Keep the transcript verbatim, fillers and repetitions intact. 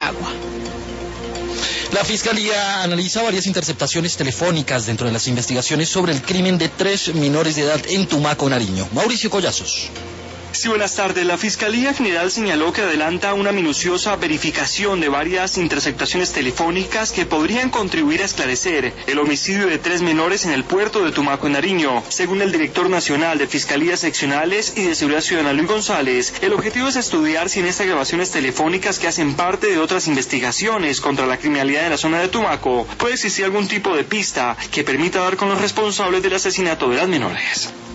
agua. La Fiscalía analiza varias interceptaciones telefónicas dentro de las investigaciones sobre el crimen de tres menores de edad en Tumaco, Nariño. Mauricio Collazos. Sí, buenas tardes. La Fiscalía General señaló que adelanta una minuciosa verificación de varias interceptaciones telefónicas que podrían contribuir a esclarecer el homicidio de tres menores en el puerto de Tumaco, en Nariño. Según el director nacional de Fiscalías Seccionales y de Seguridad Ciudadana, Luis González, el objetivo es estudiar si en estas grabaciones telefónicas que hacen parte de otras investigaciones contra la criminalidad en la zona de Tumaco puede existir algún tipo de pista que permita dar con los responsables del asesinato de las menores.